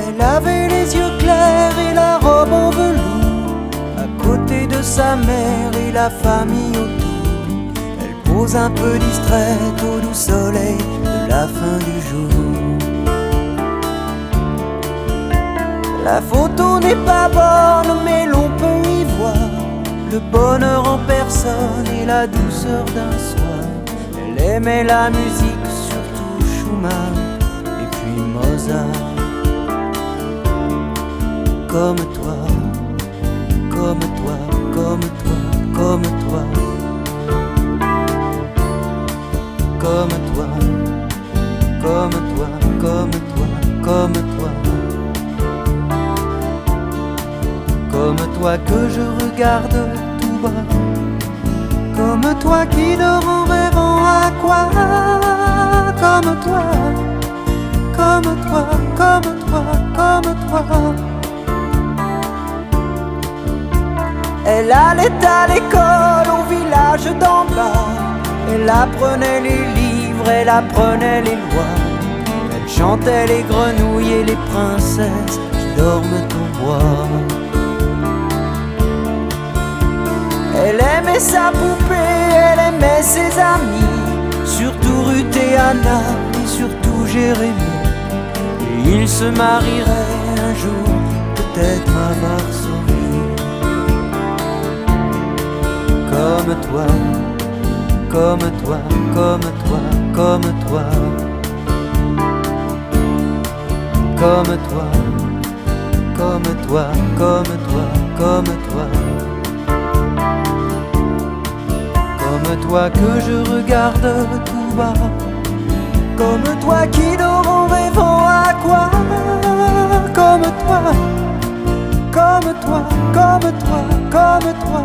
Elle avait les yeux clairs et la robe en velours, à côté de sa mère et la famille autour. Elle pose un peu distraite au doux soleil de la fin du jour. La photo n'est pas bonne, mais l'on peut y voir le bonheur en personne et la douceur d'un soir. Elle aimait la musique, surtout Schumann et puis Mozart. Comme toi, comme toi, comme toi, comme toi, comme toi, comme toi, comme toi, comme toi, comme toi que je regarde tout bas, comme toi qui dort en rêvant à quoi, comme toi, comme toi, comme toi, comme toi. Elle allait à l'école au village d'en bas. Elle apprenait les livres, elle apprenait les lois. Elle chantait les grenouilles et les princesses qui dorment au bois. Elle aimait sa poupée, elle aimait ses amis, surtout Ruth et Anna et surtout Jérémie. Et ils se marieraient un jour, peut-être à Varsovie. Comme toi, comme toi, comme toi, comme toi, comme toi, comme toi, comme toi, comme toi, comme toi que je regarde tout bas, comme toi qui dort en rêvant à quoi, comme toi, comme toi, comme toi, comme toi.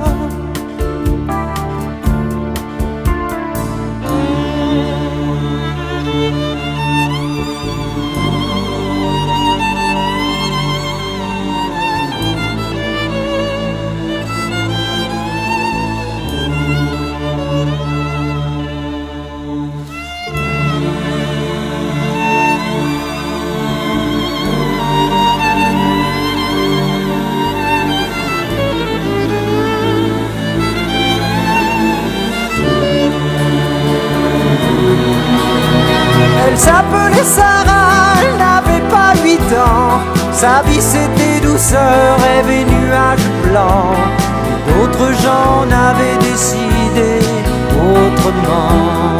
Elle s'appelait Sarah, elle n'avait pas 8 ans. Sa vie c'était douceur, rêve et nuages blancs. Et d'autres gens n'avaient décidé autrement.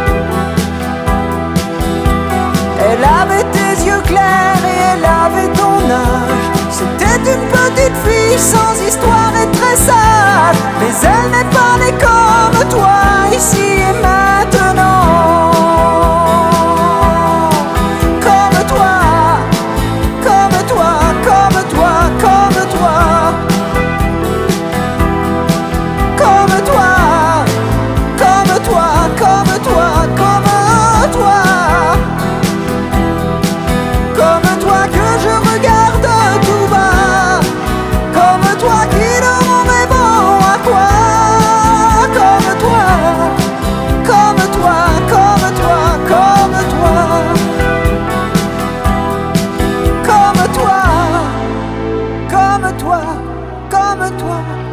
Elle avait tes yeux clairs et elle avait ton âge. C'était une petite fille sans histoire et très sage. Mais elle n'est pas née comme toi, ici et maintenant. Comme toi, comme toi.